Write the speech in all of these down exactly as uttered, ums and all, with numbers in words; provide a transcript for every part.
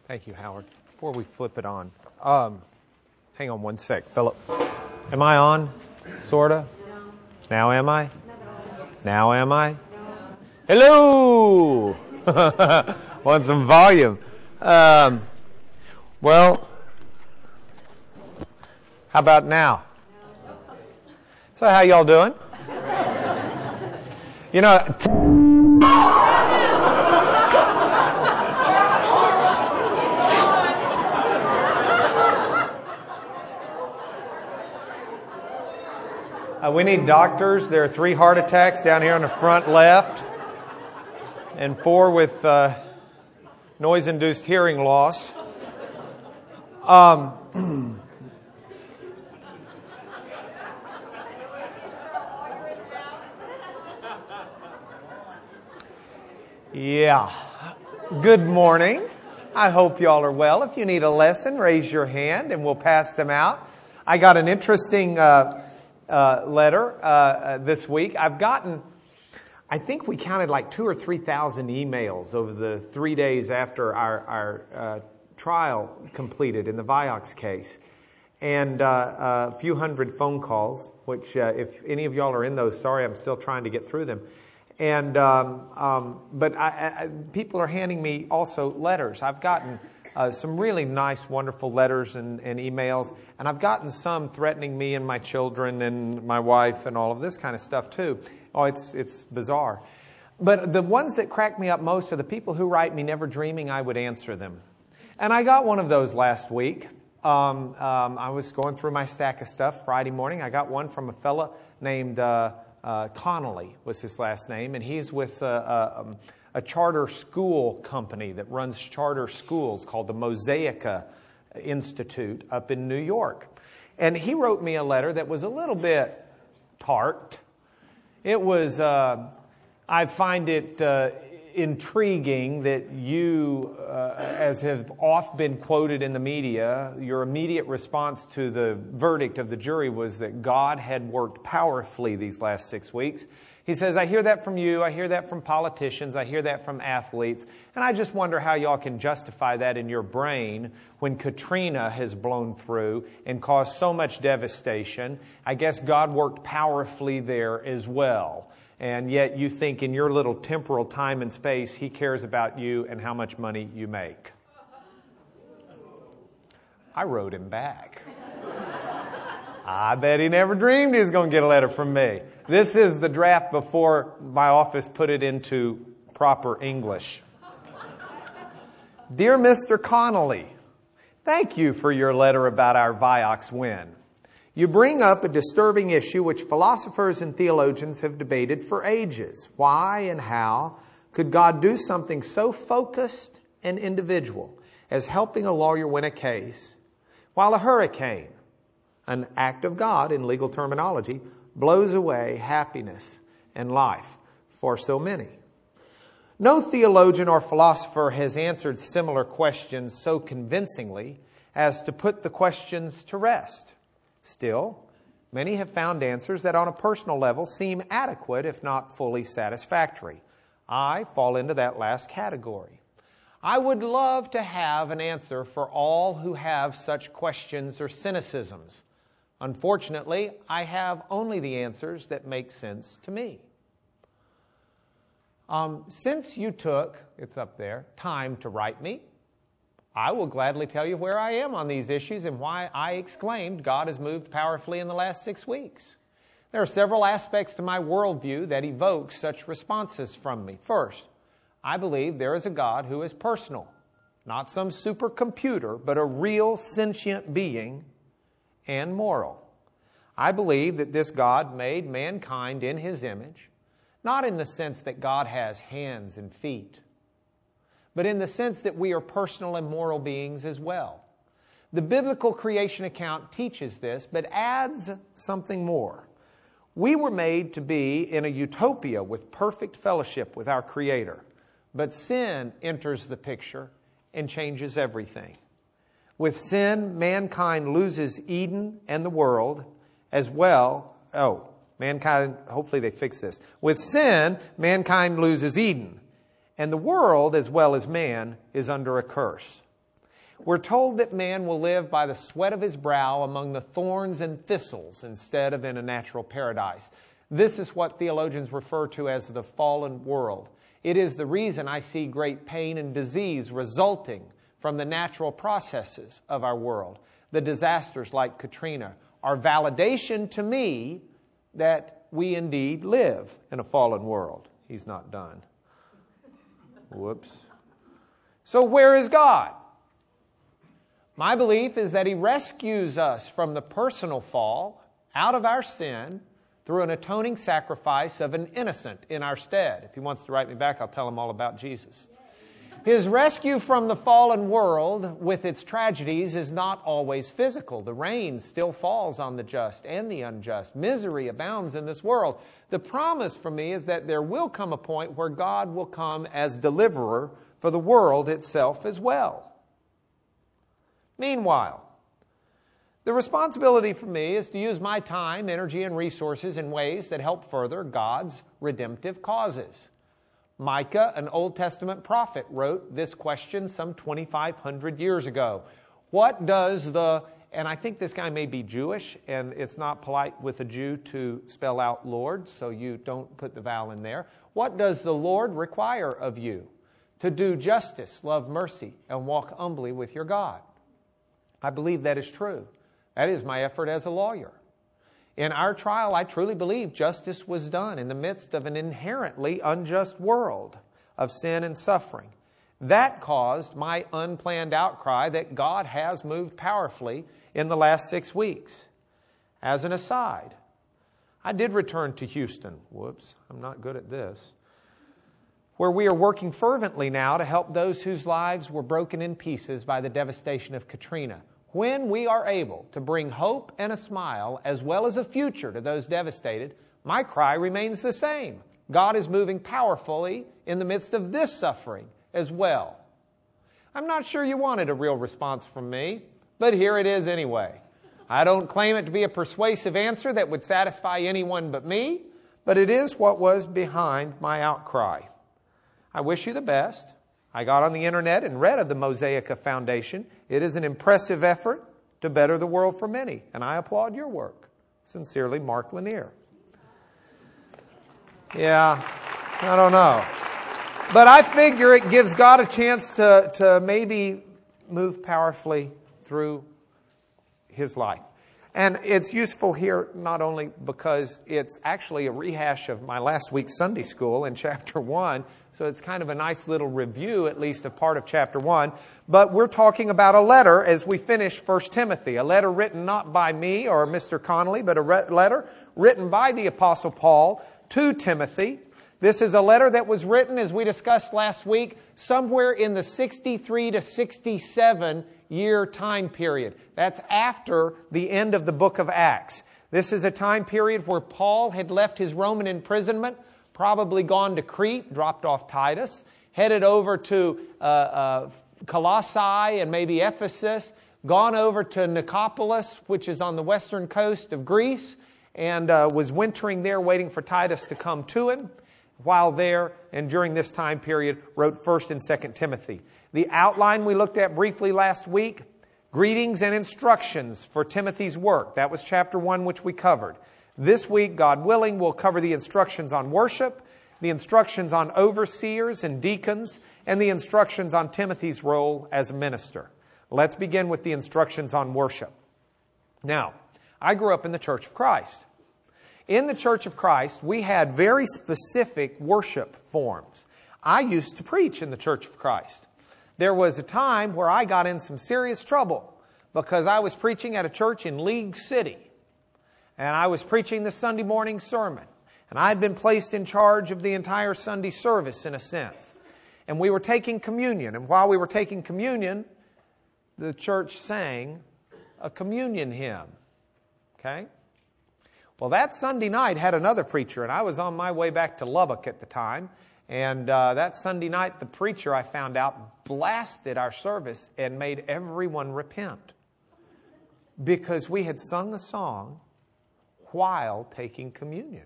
Thank you, Howard. Before we flip it on, um, hang on one sec, Philip. Am I on? Sorta? No. Now am I? No. Now am I? No. Hello! Want some volume. Um, well, how about now? So how y'all doing? You know... Uh, we need doctors. There are three heart attacks down here on the front left and four with uh, noise-induced hearing loss. Um, yeah. Good morning. I hope y'all are well. If you need a lesson, raise your hand and we'll pass them out. I got an interesting... Uh, Uh, letter uh, uh, this week. I've gotten, I think we counted like two or three thousand emails over the three days after our, our uh, trial completed in the Vioxx case, and uh, a few hundred phone calls. Which, uh, if any of y'all are in those, sorry, I'm still trying to get through them. And um, um, but I, I, people are handing me also letters. I've gotten. Uh, some really nice, wonderful letters and, and emails. And I've gotten some threatening me and my children and my wife and all of this kind of stuff too. Oh, it's it's bizarre. But the ones that crack me up most are the people who write me never dreaming I would answer them. And I got one of those last week. Um, um, I was going through my stack of stuff Friday morning. I got one from a fella named uh, uh, Connolly was his last name. And he's with... Uh, uh, um, a charter school company that runs charter schools called the Mosaica Institute up in New York. And he wrote me a letter that was a little bit tart. It was, uh, I find it uh, intriguing that you, uh, as have oft been quoted in the media, your immediate response to the verdict of the jury was that God had worked powerfully these last six weeks. He says, I hear that from you, I hear that from politicians, I hear that from athletes, and I just wonder how y'all can justify that in your brain when Katrina has blown through and caused so much devastation. I guess God worked powerfully there as well. And yet you think in your little temporal time and space, He cares about you and how much money you make. I wrote him back. I bet he never dreamed he was going to get a letter from me. This is the draft before my office put it into proper English. Dear Mister Connolly, thank you for your letter about our Vioxx win. You bring up a disturbing issue which philosophers and theologians have debated for ages. Why and how could God do something so focused and individual as helping a lawyer win a case, while a hurricane, an act of God in legal terminology, blows away happiness and life for so many? No theologian or philosopher has answered similar questions so convincingly as to put the questions to rest. Still, many have found answers that on a personal level seem adequate, if not fully satisfactory. I fall into that last category. I would love to have an answer for all who have such questions or cynicisms. Unfortunately, I have only the answers that make sense to me. Um, since you took, it's up there, time to write me, I will gladly tell you where I am on these issues and why I exclaimed God has moved powerfully in the last six weeks. There are several aspects to my worldview that evoke such responses from me. First, I believe there is a God who is personal, not some supercomputer, but a real sentient being and moral. I believe that this God made mankind in His image, not in the sense that God has hands and feet, but in the sense that we are personal and moral beings as well. The biblical creation account teaches this, but adds something more. We were made to be in a utopia with perfect fellowship with our Creator, but sin enters the picture and changes everything. With sin, mankind loses Eden and the world as well. Oh, mankind, hopefully they fix this. With sin, mankind loses Eden, and the world as well as man is under a curse. We're told that man will live by the sweat of his brow among the thorns and thistles instead of in a natural paradise. This is what theologians refer to as the fallen world. It is the reason I see great pain and disease resulting from the natural processes of our world. The disasters like Katrina are validation to me that we indeed live in a fallen world. He's not done. Whoops. So where is God? My belief is that He rescues us from the personal fall, out of our sin, through an atoning sacrifice of an innocent in our stead. If he wants to write me back, I'll tell him all about Jesus. His rescue from the fallen world with its tragedies is not always physical. The rain still falls on the just and the unjust. Misery abounds in this world. The promise for me is that there will come a point where God will come as deliverer for the world itself as well. Meanwhile, the responsibility for me is to use my time, energy, and resources in ways that help further God's redemptive causes. Micah, an Old Testament prophet, wrote this question some twenty-five hundred years ago. What does the, and I think this guy may be Jewish, and it's not polite with a Jew to spell out Lord, so you don't put the vowel in there. What does the Lord require of you? To do justice, love mercy, and walk humbly with your God. I believe that is true. That is my effort as a lawyer. In our trial, I truly believe justice was done in the midst of an inherently unjust world of sin and suffering. That caused my unplanned outcry that God has moved powerfully in the last six weeks. As an aside, I did return to Houston. Whoops, I'm not good at this. Where we are working fervently now to help those whose lives were broken in pieces by the devastation of Katrina. When we are able to bring hope and a smile as well as a future to those devastated, my cry remains the same. God is moving powerfully in the midst of this suffering as well. I'm not sure you wanted a real response from me, but here it is anyway. I don't claim it to be a persuasive answer that would satisfy anyone but me, but it is what was behind my outcry. I wish you the best. I got on the internet and read of the Mosaica Foundation. It is an impressive effort to better the world for many, and I applaud your work. Sincerely, Mark Lanier. Yeah, I don't know. But I figure it gives God a chance to, to maybe move powerfully through His life. And it's useful here not only because it's actually a rehash of my last week's Sunday school in chapter one, so it's kind of a nice little review, at least of part of chapter one. But we're talking about a letter as we finish First Timothy, a letter written not by me or Mister Connolly, but a re- letter written by the Apostle Paul to Timothy. This is a letter that was written, as we discussed last week, somewhere in the sixty-three to sixty-seven year time period. That's after the end of the book of Acts. This is a time period where Paul had left his Roman imprisonment, probably gone to Crete, dropped off Titus, headed over to uh, uh, Colossae and maybe Ephesus, gone over to Nicopolis, which is on the western coast of Greece, and uh, was wintering there waiting for Titus to come to him. While there, and during this time period, wrote First and Second Timothy. The outline we looked at briefly last week, greetings and instructions for Timothy's work. That was chapter one, which we covered. This week, God willing, we'll cover the instructions on worship, the instructions on overseers and deacons, and the instructions on Timothy's role as a minister. Let's begin with the instructions on worship. Now, I grew up in the Church of Christ. In the Church of Christ, we had very specific worship forms. I used to preach in the Church of Christ. There was a time where I got in some serious trouble because I was preaching at a church in League City. And I was preaching the Sunday morning sermon. And I had been placed in charge of the entire Sunday service in a sense. And we were taking communion. And while we were taking communion, the church sang a communion hymn. Okay? Well, that Sunday night had another preacher, and I was on my way back to Lubbock at the time. And uh, that Sunday night, the preacher, I found out, blasted our service and made everyone repent. Because we had sung a song while taking communion.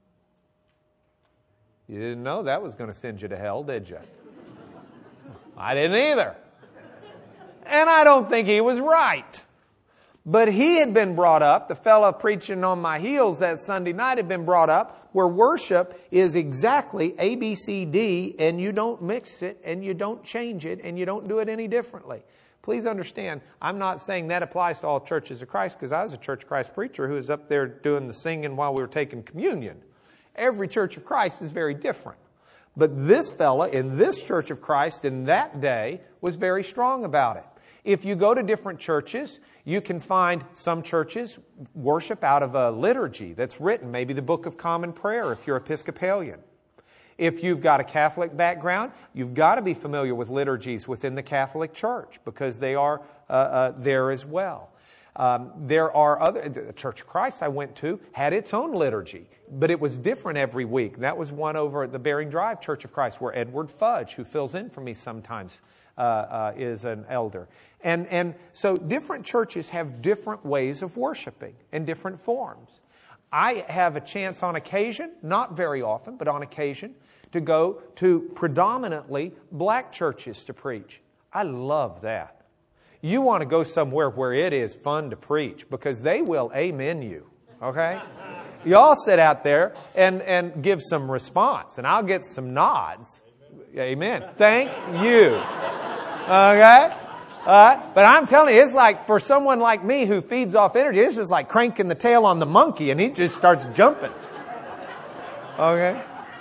You didn't know that was going to send you to hell, did you? I didn't either. And I don't think he was right. But he had been brought up, the fellow preaching on my heels that Sunday night had been brought up, where worship is exactly A, B, C, D, and you don't mix it, and you don't change it, and you don't do it any differently. Please understand, I'm not saying that applies to all churches of Christ, because I was a Church of Christ preacher who was up there doing the singing while we were taking communion. Every Church of Christ is very different. But this fella in this Church of Christ in that day was very strong about it. If you go to different churches, you can find some churches worship out of a liturgy that's written, maybe the Book of Common Prayer if you're Episcopalian. If you've got a Catholic background, you've got to be familiar with liturgies within the Catholic Church because they are uh, uh, there as well. Um, there are other, the Church of Christ I went to had its own liturgy, but it was different every week. That was one over at the Bering Drive Church of Christ where Edward Fudge, who fills in for me sometimes, uh, uh, is an elder. And, and so different churches have different ways of worshiping and different forms. I have a chance on occasion, not very often, but on occasion, to go to predominantly black churches to preach. I love that. You want to go somewhere where it is fun to preach because they will amen you, okay? You all sit out there and, and give some response, and I'll get some nods. Amen. Thank you. Okay? Uh, but I'm telling you, it's like for someone like me who feeds off energy, it's just like cranking the tail on the monkey and he just starts jumping. Okay?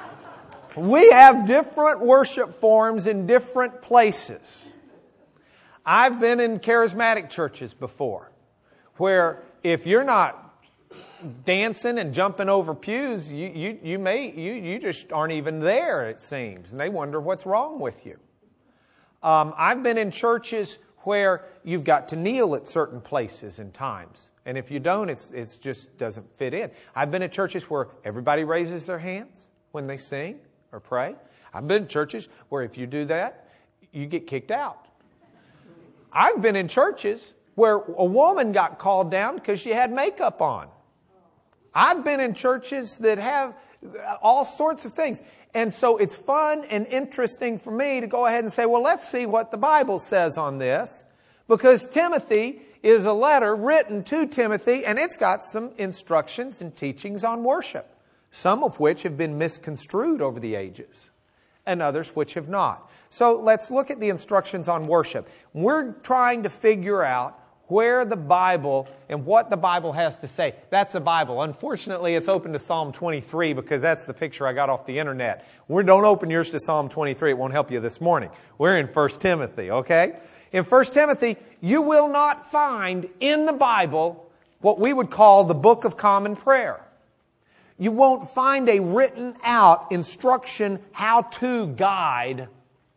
We have different worship forms in different places. I've been in charismatic churches before where if you're not dancing and jumping over pews, you, you, you may, you, you just aren't even there, it seems. And they wonder what's wrong with you. Um, I've been in churches where you've got to kneel at certain places and times. And if you don't, it's it's just doesn't fit in. I've been in churches where everybody raises their hands when they sing or pray. I've been in churches where if you do that, you get kicked out. I've been in churches where a woman got called down because she had makeup on. I've been in churches that have all sorts of things. And so it's fun and interesting for me to go ahead and say, well, let's see what the Bible says on this. Because Timothy is a letter written to Timothy, and it's got some instructions and teachings on worship, some of which have been misconstrued over the ages, and others which have not. So let's look at the instructions on worship. We're trying to figure out where the Bible and what the Bible has to say. That's a Bible. Unfortunately, it's open to Psalm twenty-three because that's the picture I got off the internet. We don't open yours to Psalm twenty-three. It won't help you this morning. We're in First Timothy, okay? In First Timothy, you will not find in the Bible what we would call the Book of Common Prayer. You won't find a written out instruction, how-to guide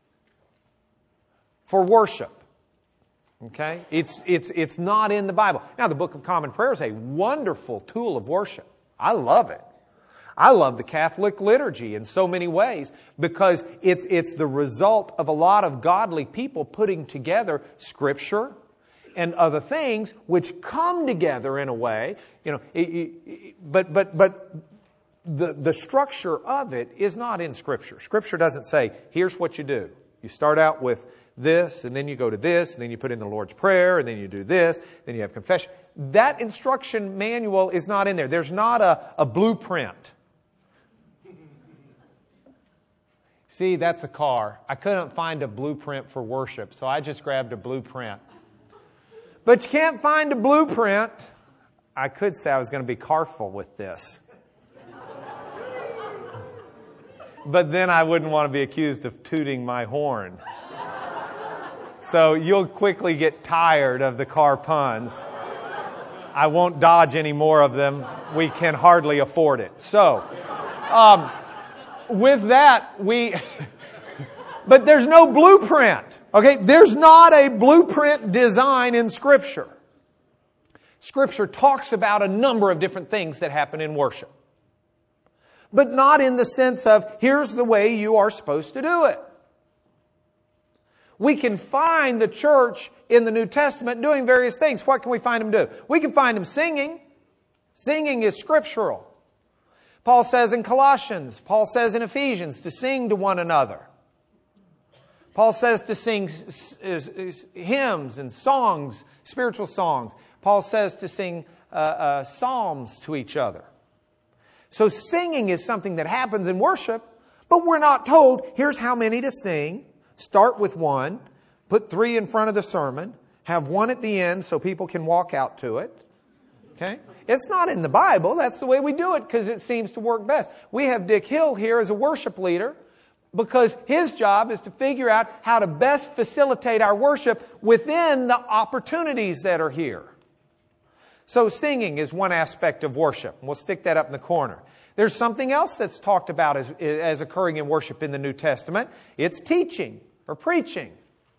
for worship. Okay? It's, it's, it's not in the Bible. Now, the Book of Common Prayer is a wonderful tool of worship. I love it. I love the Catholic liturgy in so many ways because it's, it's the result of a lot of godly people putting together Scripture and other things which come together in a way, you know, it, it, but, but, but the, the structure of it is not in Scripture. Scripture doesn't say, here's what you do. You start out with this, and then you go to this, and then you put in the Lord's Prayer, and then you do this, then you have confession. That instruction manual is not in there. There's not a, a blueprint. See, that's a car. I couldn't find a blueprint for worship, so I just grabbed a blueprint. But you can't find a blueprint. I could say I was going to be careful with this. But then I wouldn't want to be accused of tooting my horn. So you'll quickly get tired of the car puns. I won't dodge any more of them. We can hardly afford it. So, um, with that, we... But there's no blueprint. Okay? There's not a blueprint design in Scripture. Scripture talks about a number of different things that happen in worship. But not in the sense of, here's the way you are supposed to do it. We can find the church in the New Testament doing various things. What can we find them do? We can find them singing. Singing is scriptural. Paul says in Colossians, Paul says in Ephesians, to sing to one another. Paul says to sing s- s- s- hymns and songs, spiritual songs. Paul says to sing uh, uh, psalms to each other. So singing is something that happens in worship, but we're not told, here's how many to sing. Start with one, put three in front of the sermon, have one at the end so people can walk out to it. Okay? It's not in the Bible. That's the way we do it because it seems to work best. We have Dick Hill here as a worship leader because his job is to figure out how to best facilitate our worship within the opportunities that are here. So singing is one aspect of worship. We'll stick that up in the corner. There's something else that's talked about as, as occurring in worship in the New Testament. It's teaching or preaching.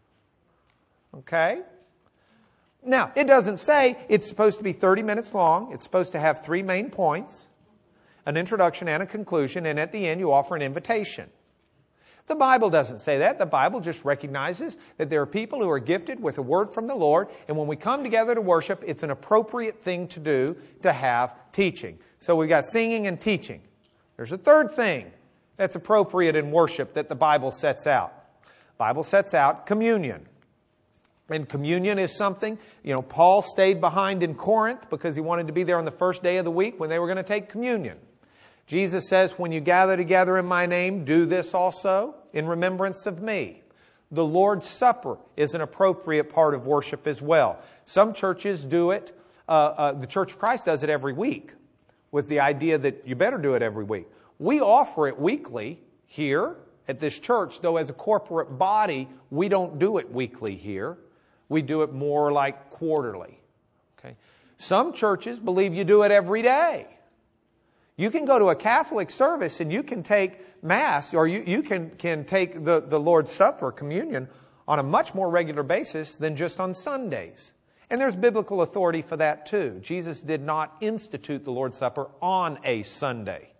Okay? Now, it doesn't say it's supposed to be thirty minutes long. It's supposed to have three main points, an introduction and a conclusion, and at the end you offer an invitation. The Bible doesn't say that. The Bible just recognizes that there are people who are gifted with a word from the Lord, and when we come together to worship, it's an appropriate thing to do to have teaching. So we've got singing and teaching. There's a third thing that's appropriate in worship that the Bible sets out. The Bible sets out communion. And communion is something, you know, Paul stayed behind in Corinth because he wanted to be there on the first day of the week when they were going to take communion. Jesus says, when you gather together in my name, do this also in remembrance of me. The Lord's Supper is an appropriate part of worship as well. Some churches do it, uh, uh, the Church of Christ does it every week with the idea that you better do it every week. We offer it weekly here at this church, though as a corporate body, we don't do it weekly here. We do it more like quarterly. Okay. Some churches believe you do it every day. You can go to a Catholic service and you can take Mass, or you, you can, can take the, the Lord's Supper, communion, on a much more regular basis than just on Sundays. And there's biblical authority for that too. Jesus did not institute the Lord's Supper on a Sunday.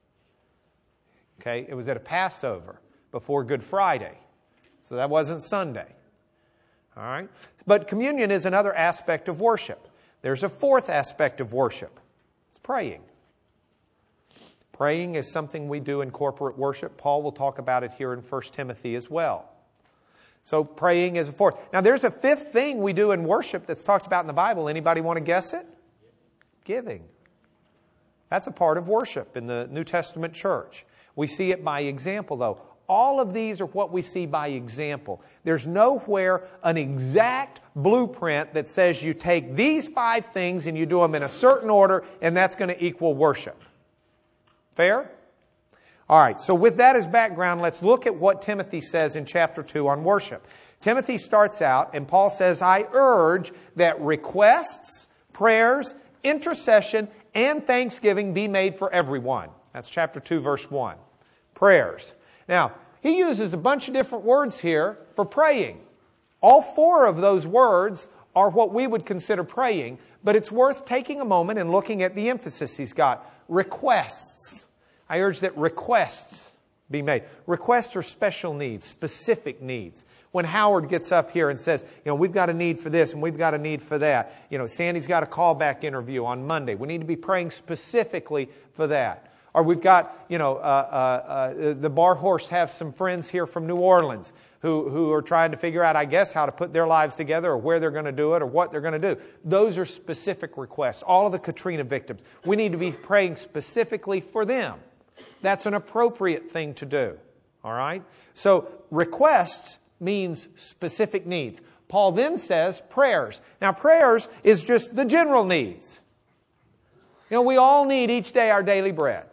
Okay, it was at a Passover before Good Friday. So that wasn't Sunday. All right? But communion is another aspect of worship. There's a fourth aspect of worship. It's praying. Praying is something we do in corporate worship. Paul will talk about it here in First Timothy as well. So praying is a fourth. Now there's a fifth thing we do in worship that's talked about in the Bible. Anybody want to guess it? Giving. That's a part of worship in the New Testament church. We see it by example though. All of these are what we see by example. There's nowhere an exact blueprint that says you take these five things and you do them in a certain order and that's going to equal worship. Fair? All right, so with that as background, let's look at what Timothy says in chapter two on worship. Timothy starts out, and Paul says, I urge that requests, prayers, intercession, and thanksgiving be made for everyone. That's chapter two, verse one. Prayers. Now, he uses a bunch of different words here for praying. All four of those words are what we would consider praying, but it's worth taking a moment and looking at the emphasis he's got. Requests. I urge that requests be made. Requests are special needs, specific needs. When Howard gets up here and says, you know, we've got a need for this and we've got a need for that. You know, Sandy's got a callback interview on Monday. We need to be praying specifically for that. Or we've got, you know, uh, uh, uh, the Bar Horse have some friends here from New Orleans who, who are trying to figure out, I guess, how to put their lives together or where they're going to do it or what they're going to do. Those are specific requests. All of the Katrina victims. We need to be praying specifically for them. That's an appropriate thing to do. All right? So requests means specific needs. Paul then says prayers. Now prayers is just the general needs. You know, we all need each day our daily bread.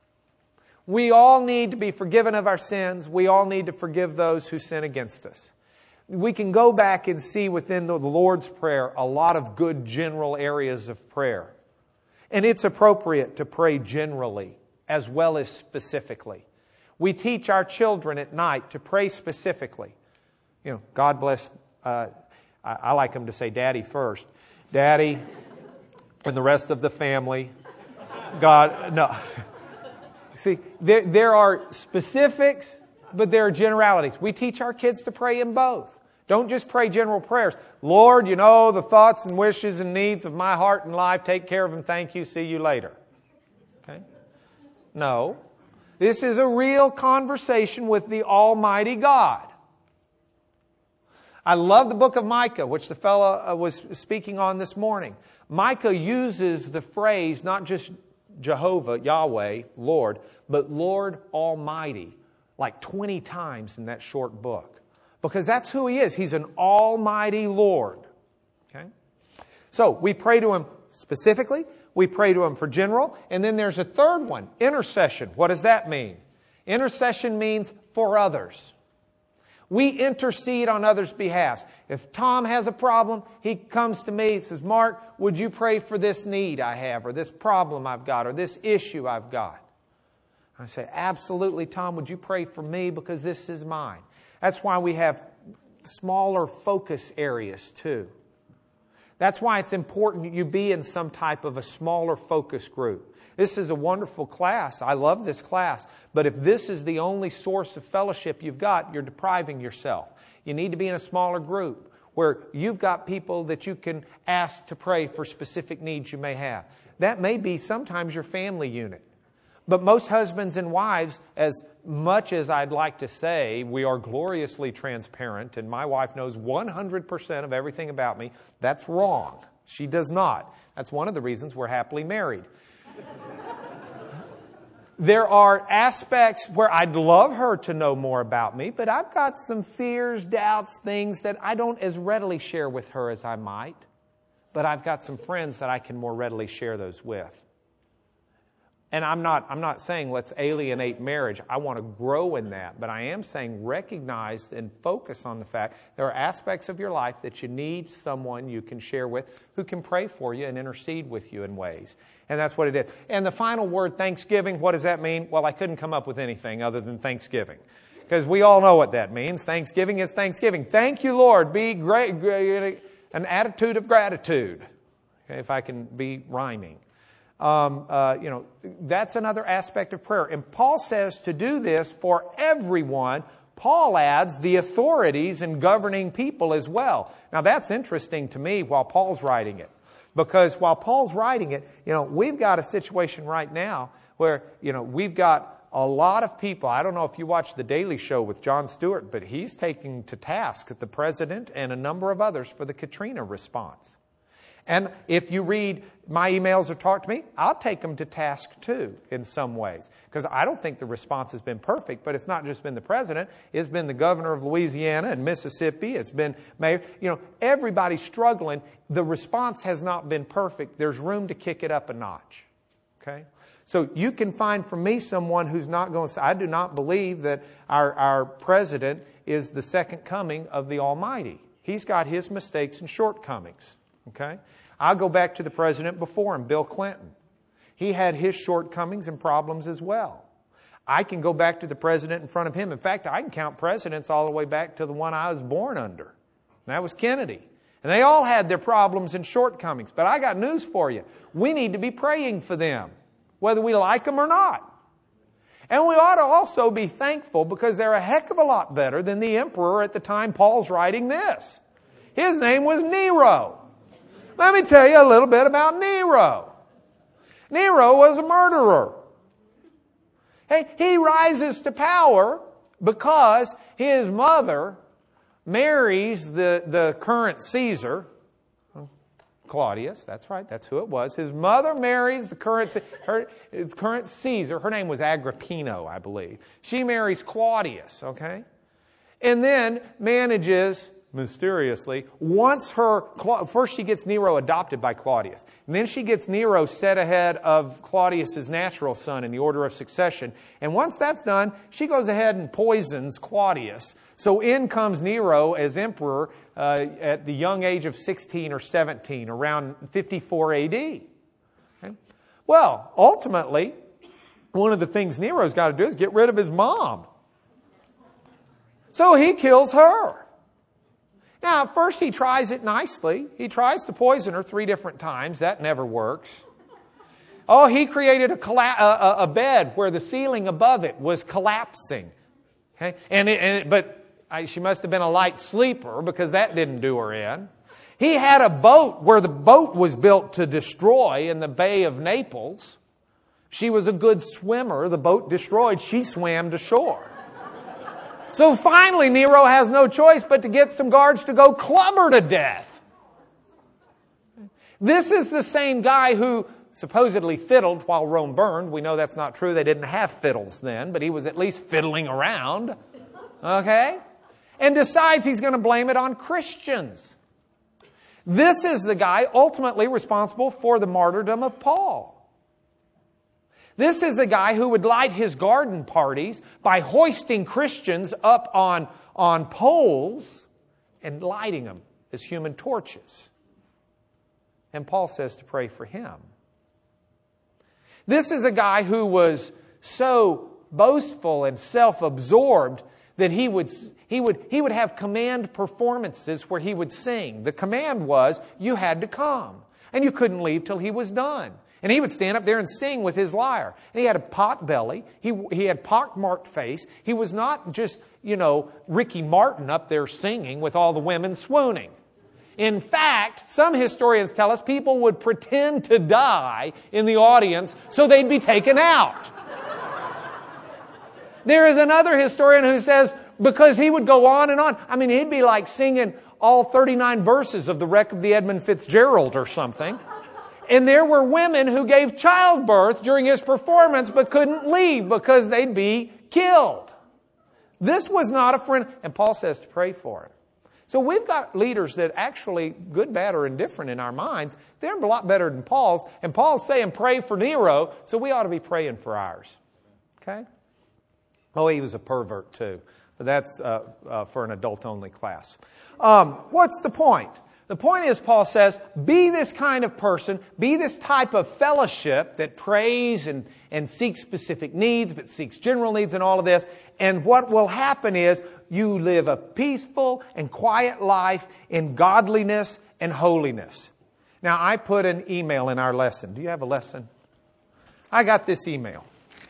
We all need to be forgiven of our sins. We all need to forgive those who sin against us. We can go back and see within the Lord's Prayer a lot of good general areas of prayer. And it's appropriate to pray generally as well as specifically. We teach our children at night to pray specifically. You know, God bless, uh, I, I like them to say Daddy first. Daddy and the rest of the family. God, no. See, there, there are specifics, but there are generalities. We teach our kids to pray in both. Don't just pray general prayers. Lord, you know the thoughts and wishes and needs of my heart and life. Take care of them. Thank you. See you later. Okay? No. This is a real conversation with the Almighty God. I love the book of Micah, which the fellow was speaking on this morning. Micah uses the phrase, not just Jehovah, Yahweh, Lord, but Lord Almighty, like twenty times in that short book. Because that's who He is. He's an almighty Lord. Okay? So we pray to Him specifically. We pray to Him for general. And then there's a third one, intercession. What does that mean? Intercession means for others. We intercede on others' behalf. If Tom has a problem, he comes to me and says, Mark, would you pray for this need I have, or this problem I've got, or this issue I've got? I say, absolutely, Tom, would you pray for me because this is mine? That's why we have smaller focus areas too. That's why it's important you be in some type of a smaller focus group. This is a wonderful class. I love this class. But if this is the only source of fellowship you've got, you're depriving yourself. You need to be in a smaller group where you've got people that you can ask to pray for specific needs you may have. That may be sometimes your family unit. But most husbands and wives, as much as I'd like to say we are gloriously transparent and my wife knows one hundred percent of everything about me, that's wrong. She does not. That's one of the reasons we're happily married. There are aspects where I'd love her to know more about me, but I've got some fears, doubts, things that I don't as readily share with her as I might. But I've got some friends that I can more readily share those with. And I'm not, I'm not saying let's alienate marriage. I want to grow in that. But I am saying recognize and focus on the fact there are aspects of your life that you need someone you can share with who can pray for you and intercede with you in ways. And that's what it is. And the final word, thanksgiving, what does that mean? Well, I couldn't come up with anything other than thanksgiving. Because we all know what that means. Thanksgiving is thanksgiving. Thank you, Lord. Be great, great an attitude of gratitude. Okay, if I can be rhyming. Um, uh, you know, that's another aspect of prayer. And Paul says to do this for everyone. Paul adds the authorities and governing people as well. Now that's interesting to me while Paul's writing it. Because while Paul's writing it, you know, we've got a situation right now where, you know, we've got a lot of people. I don't know if you watch The Daily Show with Jon Stewart, but he's taking to task the president and a number of others for the Katrina response. And if you read my emails or talk to me, I'll take them to task too in some ways. Because I don't think the response has been perfect, but it's not just been the president. It's been the governor of Louisiana and Mississippi. It's been mayor. You know, everybody's struggling. The response has not been perfect. There's room to kick it up a notch. Okay? So you can find from me someone who's not going to say, I do not believe that our, our president is the second coming of the Almighty. He's got his mistakes and shortcomings. Okay? I'll go back to the president before him, Bill Clinton. He had his shortcomings and problems as well. I can go back to the president in front of him. In fact, I can count presidents all the way back to the one I was born under. And that was Kennedy. And they all had their problems and shortcomings. But I got news for you. We need to be praying for them, whether we like them or not. And we ought to also be thankful because they're a heck of a lot better than the emperor at the time Paul's writing this. His name was Nero. Let me tell you a little bit about Nero. Nero was a murderer. Hey, he rises to power because his mother marries the, the current Caesar, Claudius. That's right, that's who it was. His mother marries the current, her, current Caesar. Her name was Agrippino, I believe. She marries Claudius, okay? And then manages, mysteriously, once her, first she gets Nero adopted by Claudius. And then she gets Nero set ahead of Claudius's natural son in the order of succession. And once that's done, she goes ahead and poisons Claudius. So in comes Nero as emperor uh, at the young age of sixteen or seventeen, around fifty-four A D. Okay? Well, ultimately, one of the things Nero's got to do is get rid of his mom. So he kills her. Now, at first he tries it nicely. He tries to poison her three different times. That never works. Oh, he created a, colla- a, a bed where the ceiling above it was collapsing. Okay? And, it, and it, but I, she must have been a light sleeper because that didn't do her in. He had a boat where the boat was built to destroy in the Bay of Naples. She was a good swimmer. The boat destroyed. She swam to shore. So finally, Nero has no choice but to get some guards to go club her to death. This is the same guy who supposedly fiddled while Rome burned. We know that's not true. They didn't have fiddles then, but he was at least fiddling around. Okay? And decides he's going to blame it on Christians. This is the guy ultimately responsible for the martyrdom of Paul. This is the guy who would light his garden parties by hoisting Christians up on, on poles and lighting them as human torches. And Paul says to pray for him. This is a guy who was so boastful and self-absorbed that he would, he would, he would have command performances where he would sing. The command was, you had to come. And you couldn't leave till he was done. And he would stand up there and sing with his lyre. And he had a pot belly. He, he had pock-marked face. He was not just, you know, Ricky Martin up there singing with all the women swooning. In fact, some historians tell us people would pretend to die in the audience so they'd be taken out. There is another historian who says because he would go on and on. I mean, he'd be like singing all thirty-nine verses of The Wreck of the Edmund Fitzgerald or something. And there were women who gave childbirth during his performance but couldn't leave because they'd be killed. This was not a friend. And Paul says to pray for it. So we've got leaders that actually, good, bad, or indifferent in our minds, they're a lot better than Paul's. And Paul's saying pray for Nero, so we ought to be praying for ours. Okay? Oh, he was a pervert too. But that's uh, uh, for an adult-only class. Um, what's the point? The point is, Paul says, be this kind of person, be this type of fellowship that prays and, and seeks specific needs, but seeks general needs and all of this. And what will happen is you live a peaceful and quiet life in godliness and holiness. Now, I put an email in our lesson. Do you have a lesson? I got this email.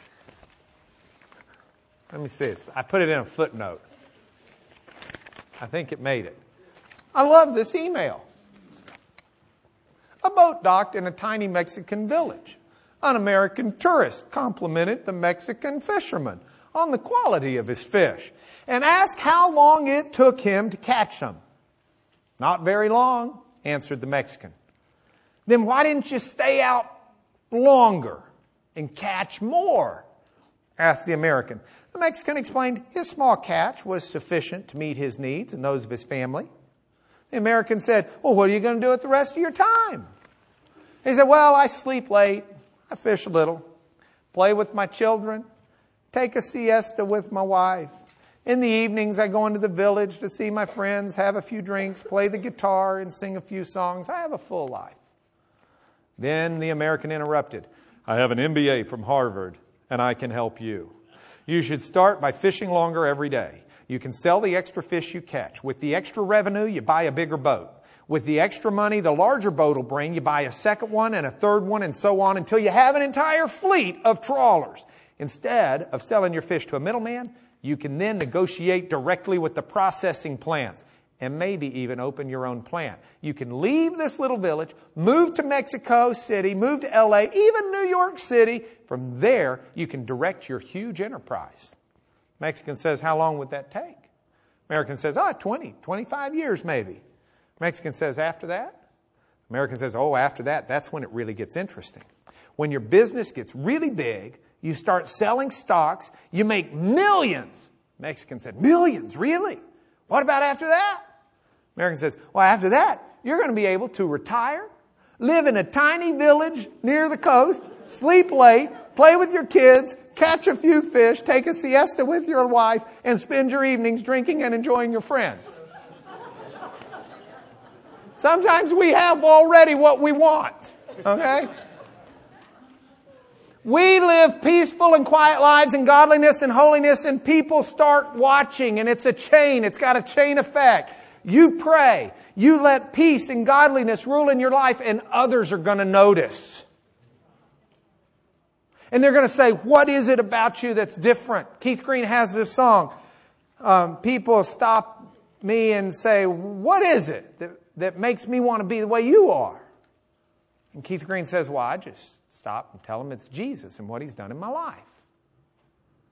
Let me see this. I put it in a footnote. I think it made it. I love this email. A boat docked in a tiny Mexican village. An American tourist complimented the Mexican fisherman on the quality of his fish and asked how long it took him to catch them. Not very long, answered the Mexican. Then why didn't you stay out longer and catch more? Asked the American. The Mexican explained his small catch was sufficient to meet his needs and those of his family. The American said, well, what are you going to do with the rest of your time? He said, well, I sleep late, I fish a little, play with my children, take a siesta with my wife. In the evenings, I go into the village to see my friends, have a few drinks, play the guitar, and sing a few songs. I have a full life. Then the American interrupted. I have an M B A from Harvard, and I can help you. You should start by fishing longer every day. You can sell the extra fish you catch. With the extra revenue, you buy a bigger boat. With the extra money the larger boat will bring, you buy a second one and a third one and so on until you have an entire fleet of trawlers. Instead of selling your fish to a middleman, you can then negotiate directly with the processing plants and maybe even open your own plant. You can leave this little village, move to Mexico City, move to L A, even New York City. From there, you can direct your huge enterprise. Mexican says, how long would that take? American says, oh, twenty, twenty-five years maybe. Mexican says, after that? American says, oh, after that, that's when it really gets interesting. When your business gets really big, you start selling stocks, you make millions. Mexican said, millions, really? What about after that? American says, well, after that, you're going to be able to retire, live in a tiny village near the coast, sleep late, play with your kids, catch a few fish, take a siesta with your wife, and spend your evenings drinking and enjoying your friends. Sometimes we have already what we want. Okay? We live peaceful and quiet lives in godliness and holiness, and people start watching, and it's a chain. It's got a chain effect. You pray. You let peace and godliness rule in your life, and others are going to notice. And they're going to say, what is it about you that's different? Keith Green has this song. Um, people stop me and say, what is it that, that makes me want to be the way you are? And Keith Green says, well, I just stop and tell them it's Jesus and what He's done in my life.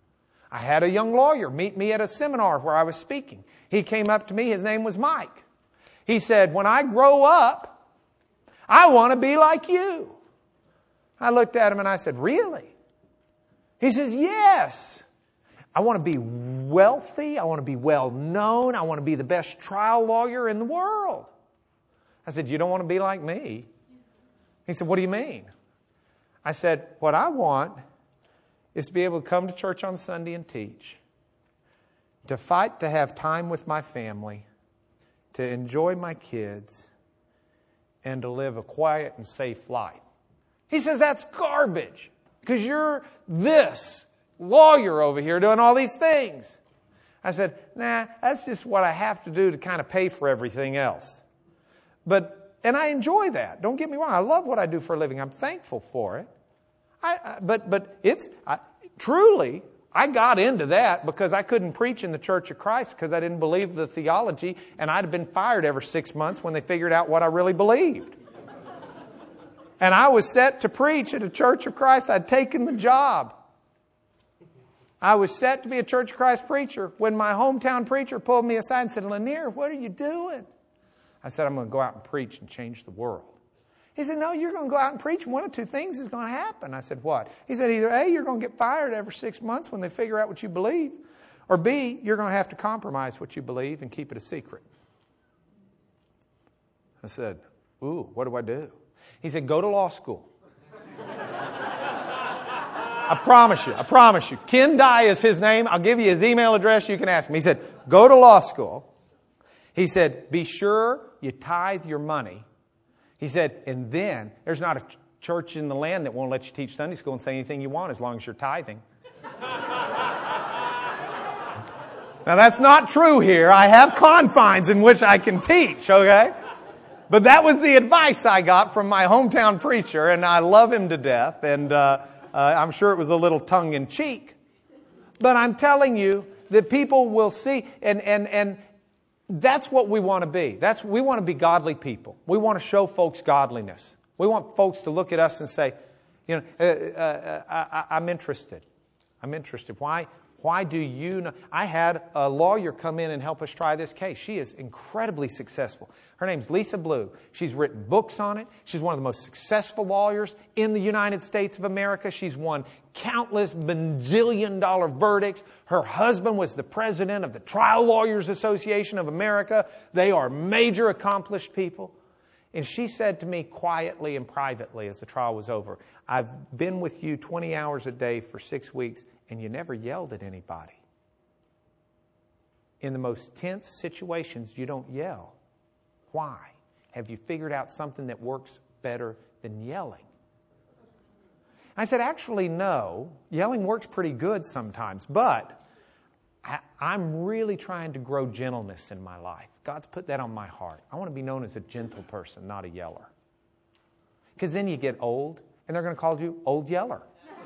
I had a young lawyer meet me at a seminar where I was speaking. He came up to me. His name was Mike. He said, when I grow up, I want to be like you. I looked at him and I said, really? He says, yes. I want to be wealthy. I want to be well known. I want to be the best trial lawyer in the world. I said, you don't want to be like me? He said, what do you mean? I said, what I want is to be able to come to church on Sunday and teach, to fight to have time with my family, to enjoy my kids, and to live a quiet and safe life. He says, that's garbage, because you're this lawyer over here doing all these things. I said, nah, that's just what I have to do to kind of pay for everything else. But, and I enjoy that. Don't get me wrong. I love what I do for a living. I'm thankful for it. I, I, but but it's I, truly, I got into that because I couldn't preach in the Church of Christ because I didn't believe the theology, and I'd have been fired every six months when they figured out what I really believed. And I was set to preach at a Church of Christ. I'd taken the job. I was set to be a Church of Christ preacher when my hometown preacher pulled me aside and said, Lanier, what are you doing? I said, I'm going to go out and preach and change the world. He said, no, you're going to go out and preach. One of two things is going to happen. I said, what? He said, either A, you're going to get fired every six months when they figure out what you believe, or B, you're going to have to compromise what you believe and keep it a secret. I said, ooh, what do I do? He said, go to law school. I promise you, I promise you. Ken Dye is his name. I'll give you his email address. You can ask him. He said, go to law school. He said, be sure you tithe your money. He said, and then there's not a church in the land that won't let you teach Sunday school and say anything you want as long as you're tithing. Now that's not true here. I have confines in which I can teach, okay? But that was the advice I got from my hometown preacher, and I love him to death, and uh, uh, I'm sure it was a little tongue-in-cheek. But I'm telling you that people will see, and and and that's what we want to be. That's we want to be godly people. We want to show folks godliness. We want folks to look at us and say, you know, uh, uh, I, I'm interested. I'm interested. Why? Why do you know? I had a lawyer come in and help us try this case. She is incredibly successful. Her name's Lisa Blue. She's written books on it. She's one of the most successful lawyers in the United States of America. She's won countless bazillion dollar verdicts. Her husband was the president of the Trial Lawyers Association of America. They are major accomplished people. And she said to me quietly and privately as the trial was over, I've been with you twenty hours a day for six weeks and you never yelled at anybody. In the most tense situations, you don't yell. Why? Have you figured out something that works better than yelling? I said, actually, no. Yelling works pretty good sometimes, but I, I'm really trying to grow gentleness in my life. God's put that on my heart. I want to be known as a gentle person, not a yeller. Because then you get old, and they're going to call you Old Yeller.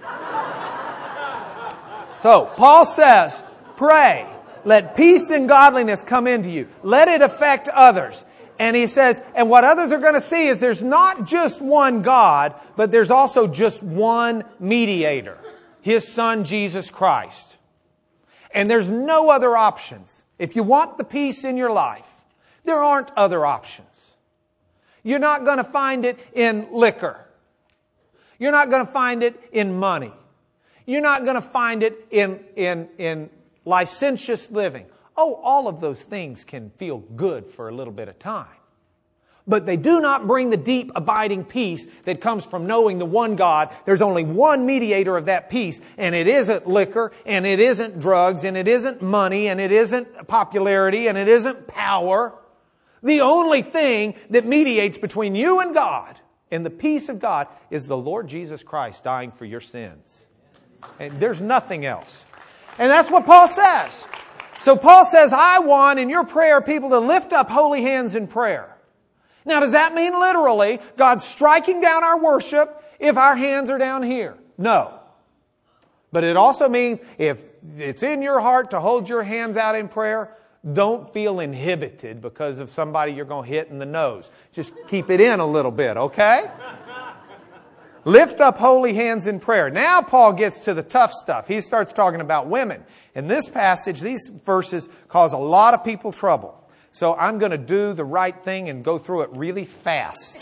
So, Paul says, pray, let peace and godliness come into you. Let it affect others. And he says, and what others are going to see is there's not just one God, but there's also just one mediator, His Son, Jesus Christ. And there's no other options. If you want the peace in your life, there aren't other options. You're not going to find it in liquor. You're not going to find it in money. You're not going to find it in, in, in licentious living. Oh, all of those things can feel good for a little bit of time. But they do not bring the deep, abiding peace that comes from knowing the one God. There's only one mediator of that peace, and it isn't liquor, and it isn't drugs, and it isn't money, and it isn't popularity, and it isn't power. The only thing that mediates between you and God and the peace of God is the Lord Jesus Christ dying for your sins. And there's nothing else. And that's what Paul says. So Paul says, I want in your prayer people to lift up holy hands in prayer. Now, does that mean literally God's striking down our worship if our hands are down here? No. But it also means if it's in your heart to hold your hands out in prayer, don't feel inhibited because of somebody you're going to hit in the nose. Just keep it in a little bit, okay? Lift up holy hands in prayer. Now Paul gets to the tough stuff. He starts talking about women. In this passage, these verses cause a lot of people trouble. So I'm going to do the right thing and go through it really fast.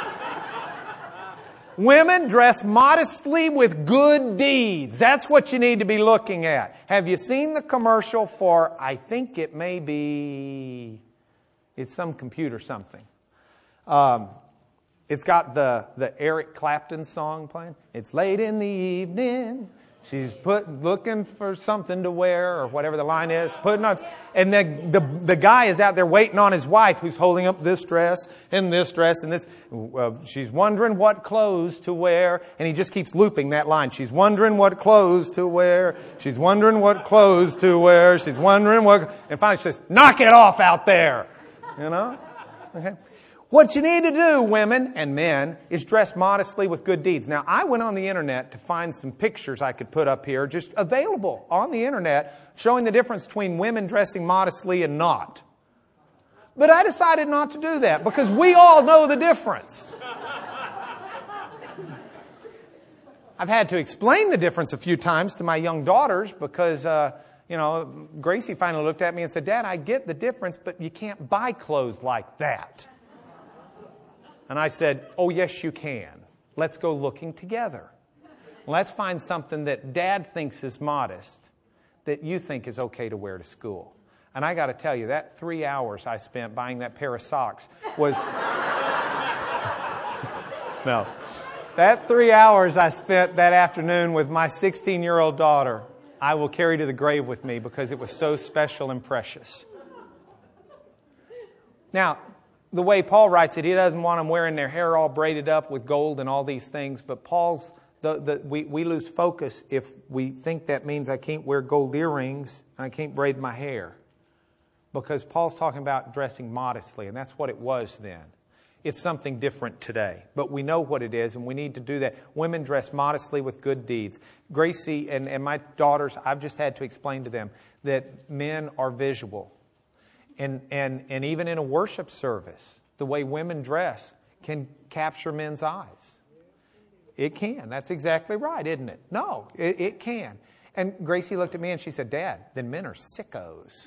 Women dress modestly with good deeds. That's what you need to be looking at. Have you seen the commercial for, I think it may be, it's some computer something. Um, it's got the, the Eric Clapton song playing. It's late in the evening. She's put looking for something to wear, or whatever the line is. Putting on, and the, the the guy is out there waiting on his wife, who's holding up this dress and this dress and this. Uh, she's wondering what clothes to wear, and he just keeps looping that line. She's wondering what clothes to wear. She's wondering what clothes to wear. She's wondering what. And finally, she says, "Knock it off out there," you know. Okay. What you need to do, women and men, is dress modestly with good deeds. Now, I went on the internet to find some pictures I could put up here, just available on the internet, showing the difference between women dressing modestly and not. But I decided not to do that, because we all know the difference. I've had to explain the difference a few times to my young daughters, because, uh, you know, Gracie finally looked at me and said, "Dad, I get the difference, but you can't buy clothes like that." And I said, "Oh, yes, you can. Let's go looking together. Let's find something that Dad thinks is modest that you think is okay to wear to school." And I got to tell you, that three hours I spent buying that pair of socks was... no. That three hours I spent that afternoon with my sixteen-year-old daughter, I will carry to the grave with me, because it was so special and precious. Now, the way Paul writes it, he doesn't want them wearing their hair all braided up with gold and all these things. But Paul's, the, the, we, we lose focus if we think that means I can't wear gold earrings and I can't braid my hair. Because Paul's talking about dressing modestly, and that's what it was then. It's something different today. But we know what it is, and we need to do that. Women dress modestly with good deeds. Gracie and, and my daughters, I've just had to explain to them that men are visual. And, and, and even in a worship service, the way women dress can capture men's eyes. It can. That's exactly right, isn't it? No, it, it can. And Gracie looked at me and she said, "Dad, then men are sickos."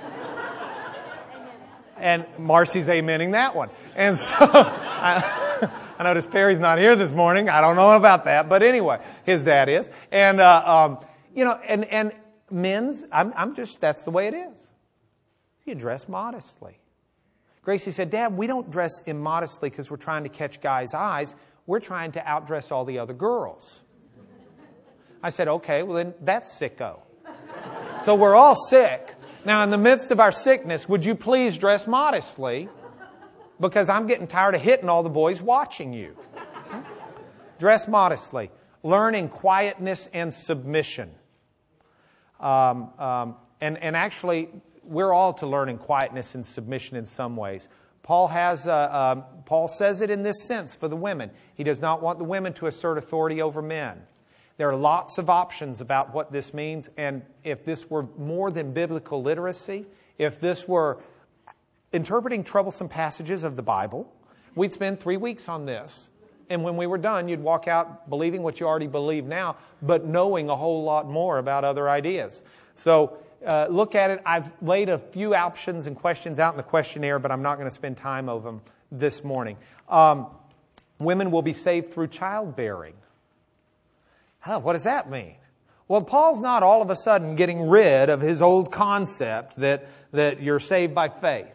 And Marcy's amening that one. And so, I, I noticed Perry's not here this morning. I don't know about that. But anyway, his dad is. And, uh, um, you know, and, and men's, I'm, I'm just, that's the way it is. You dress modestly. Gracie said, "Dad, we don't dress immodestly because we're trying to catch guys' eyes. We're trying to outdress all the other girls." I said, "Okay, well then that's sicko." So we're all sick. Now, in the midst of our sickness, would you please dress modestly? Because I'm getting tired of hitting all the boys watching you. Dress modestly. Learn in quietness and submission. Um, um, and, and actually... We're all to learn in quietness and submission in some ways. Paul has, uh, um, Paul says it in this sense for the women. He does not want the women to assert authority over men. There are lots of options about what this means, and if this were more than biblical literacy, if this were interpreting troublesome passages of the Bible, we'd spend three weeks on this. And when we were done, you'd walk out believing what you already believe now, but knowing a whole lot more about other ideas. So, Uh, look at it. I've laid a few options and questions out in the questionnaire, but I'm not going to spend time over them this morning. Um, women will be saved through childbearing. Huh, what does that mean? Well, Paul's not all of a sudden getting rid of his old concept that, that you're saved by faith.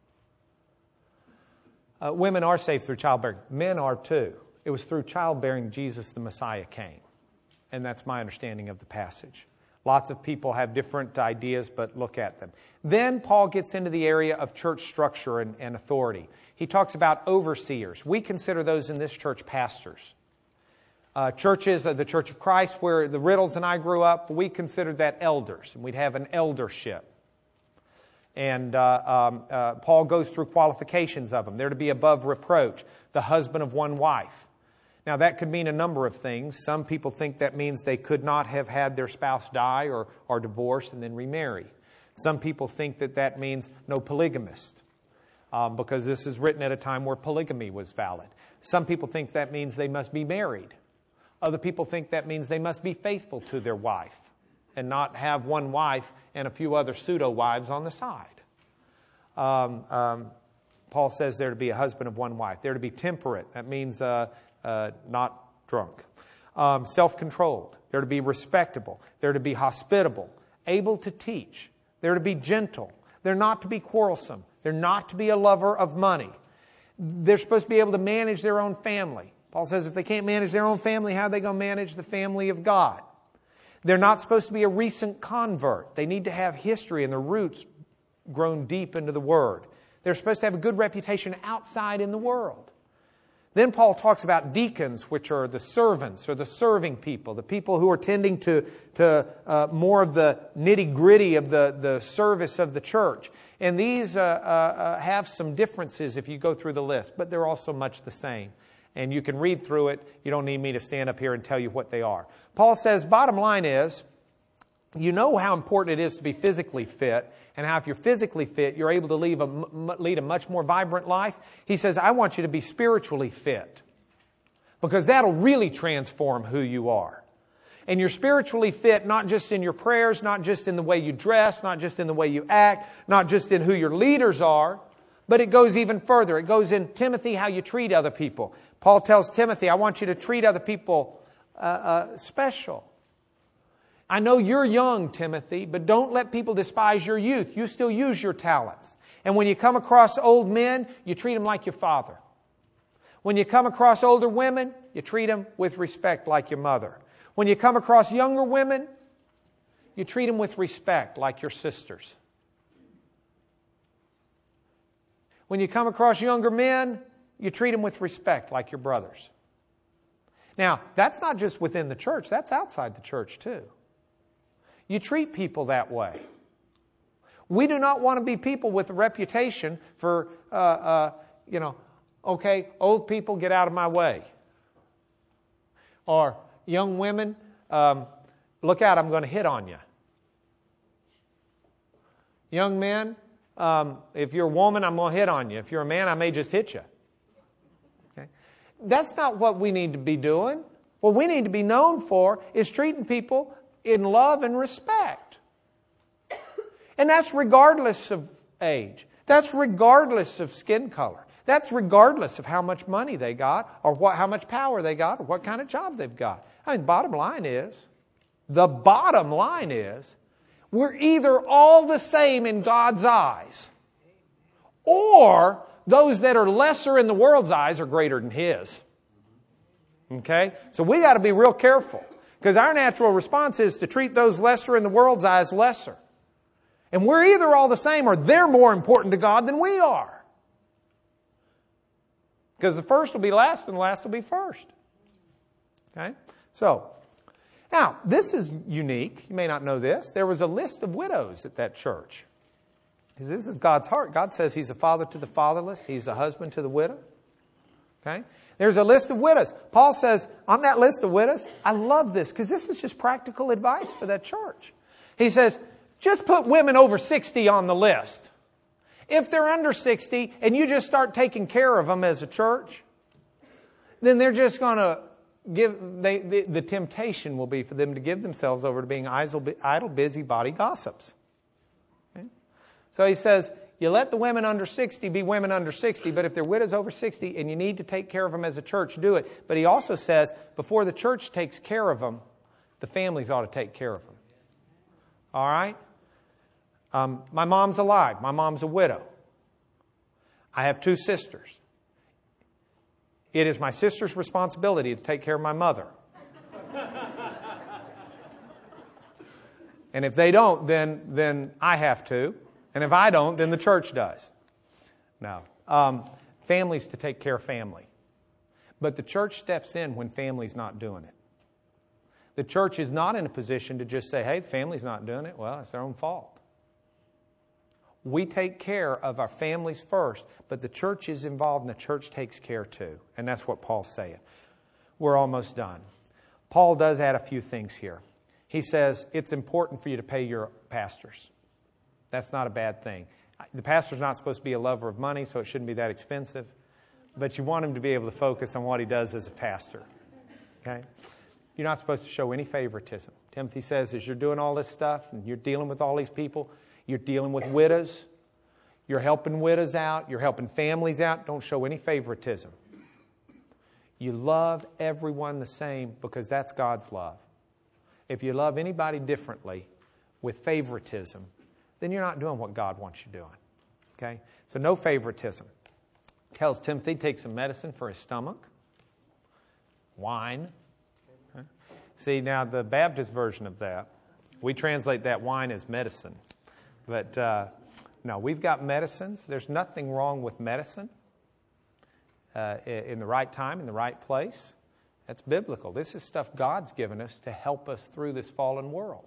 Uh, women are saved through childbearing. Men are too. It was through childbearing Jesus the Messiah came. And that's my understanding of the passage. Lots of people have different ideas, but look at them. Then Paul gets into the area of church structure and, and authority. He talks about overseers. We consider those in this church pastors. Uh, churches, uh, the Church of Christ, where the Riddles and I grew up, we considered that elders, and we'd have an eldership. And uh, um, uh, Paul goes through qualifications of them. They're to be above reproach, the husband of one wife. Now, that could mean a number of things. Some people think that means they could not have had their spouse die or, or divorce and then remarry. Some people think that that means no polygamist. um, because this is written at a time where polygamy was valid. Some people think that means they must be married. Other people think that means they must be faithful to their wife and not have one wife and a few other pseudo-wives on the side. Um, um, Paul says they're to be a husband of one wife. They're to be temperate. That means uh, uh, not drunk. Um, self-controlled. They're to be respectable. They're to be hospitable, able to teach. They're to be gentle. They're not to be quarrelsome. They're not to be a lover of money. They're supposed to be able to manage their own family. Paul says if they can't manage their own family, how are they going to manage the family of God? They're not supposed to be a recent convert. They need to have history and their roots grown deep into the Word. They're supposed to have a good reputation outside in the world. Then Paul talks about deacons, which are the servants or the serving people, the people who are tending to, to uh, more of the nitty-gritty of the, the service of the church. And these uh, uh, have some differences if you go through the list, but they're also much the same. And you can read through it. You don't need me to stand up here and tell you what they are. Paul says, bottom line is, you know how important it is to be physically fit, and how if you're physically fit, you're able to lead a, lead a much more vibrant life. He says, I want you to be spiritually fit, because that'll really transform who you are. And you're spiritually fit not just in your prayers, not just in the way you dress, not just in the way you act, not just in who your leaders are, but it goes even further. It goes in Timothy, how you treat other people. Paul tells Timothy, I want you to treat other people uh, uh, special. I know you're young, Timothy, but don't let people despise your youth. You still use your talents. And when you come across old men, you treat them like your father. When you come across older women, you treat them with respect like your mother. When you come across younger women, you treat them with respect like your sisters. When you come across younger men, you treat them with respect like your brothers. Now, that's not just within the church, that's outside the church too. You treat people that way. We do not want to be people with a reputation for, uh, uh, you know, okay, old people, get out of my way. Or young women, um, look out, I'm going to hit on you. Young men, um, if you're a woman, I'm going to hit on you. If you're a man, I may just hit you. Okay? That's not what we need to be doing. What we need to be known for is treating people in love and respect. And that's regardless of age. That's regardless of skin color. That's regardless of how much money they got or what, how much power they got or what kind of job they've got. I mean, bottom line is, the bottom line is, we're either all the same in God's eyes, or those that are lesser in the world's eyes are greater than His. Okay? So we got to be real careful. Because our natural response is to treat those lesser in the world's eyes lesser. And we're either all the same or they're more important to God than we are. Because the first will be last and the last will be first. Okay? So, now, this is unique. You may not know this. There was a list of widows at that church. Because this is God's heart. God says He's a father to the fatherless. He's a husband to the widow. Okay? There's a list of widows. Paul says, on that list of widows, I love this because this is just practical advice for that church. He says, just put women over sixty on the list. If they're under sixty and you just start taking care of them as a church, then they're just going to give, they, the, the temptation will be for them to give themselves over to being idle, idle busybody gossips. Okay? So he says, you let the women under sixty be women under sixty, but if they're widows over sixty and you need to take care of them as a church, do it. But he also says, before the church takes care of them, the families ought to take care of them. All right? Um, my mom's alive. My mom's a widow. I have two sisters. It is my sister's responsibility to take care of my mother. And if they don't, then, then I have to. And if I don't, then the church does. No. Um, families to take care of family. But the church steps in when family's not doing it. The church is not in a position to just say, hey, the family's not doing it. Well, it's their own fault. We take care of our families first, but the church is involved and the church takes care too. And that's what Paul's saying. We're almost done. Paul does add a few things here. He says it's important for you to pay your pastors. That's not a bad thing. The pastor's not supposed to be a lover of money, so it shouldn't be that expensive. But you want him to be able to focus on what he does as a pastor. Okay? You're not supposed to show any favoritism. Timothy says, as you're doing all this stuff and you're dealing with all these people, you're dealing with widows, you're helping widows out, you're helping families out, don't show any favoritism. You love everyone the same because that's God's love. If you love anybody differently with favoritism, then you're not doing what God wants you doing. Okay? So no favoritism. Tells Timothy to take some medicine for his stomach. Wine. Okay. See, now the Baptist version of that, we translate that wine as medicine. But uh, no, we've got medicines. There's nothing wrong with medicine uh, in the right time, in the right place. That's biblical. This is stuff God's given us to help us through this fallen world.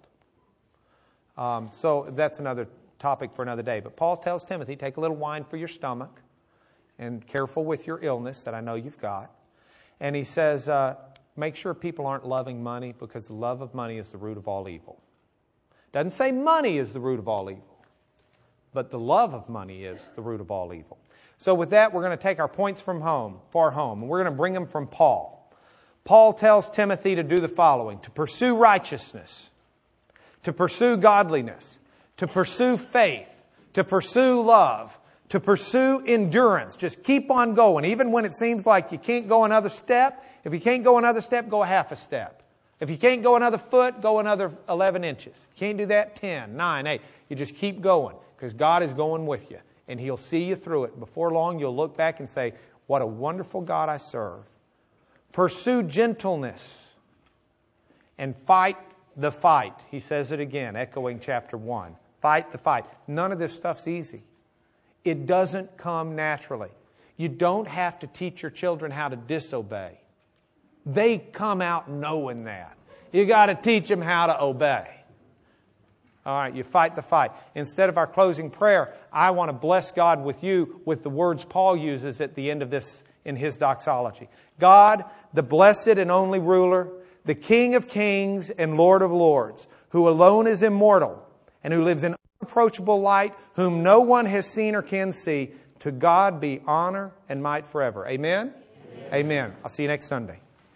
Um, so that's another topic for another day. But Paul tells Timothy, take a little wine for your stomach and careful with your illness that I know you've got. And he says, uh, make sure people aren't loving money because the love of money is the root of all evil. Doesn't say money is the root of all evil, but the love of money is the root of all evil. So with that, we're going to take our points from home, far home, and we're going to bring them from Paul. Paul tells Timothy to do the following: to pursue righteousness, to pursue godliness, to pursue faith, to pursue love, to pursue endurance. Just keep on going. Even when it seems like you can't go another step. If you can't go another step, go a half a step. If you can't go another foot, go another eleven inches. If you can't do that, ten, nine, eight. You just keep going because God is going with you. And He'll see you through it. Before long, you'll look back and say, what a wonderful God I serve. Pursue gentleness and fight the fight. He says it again, echoing chapter one. Fight the fight. None of this stuff's easy. It doesn't come naturally. You don't have to teach your children how to disobey. They come out knowing that. You got to teach them how to obey. All right, you fight the fight. Instead of our closing prayer, I want to bless God with you with the words Paul uses at the end of this in his doxology. God, the blessed and only ruler, the King of kings and Lord of lords, who alone is immortal and who lives in unapproachable light, whom no one has seen or can see, to God be honor and might forever. Amen? Amen. Amen. I'll see you next Sunday.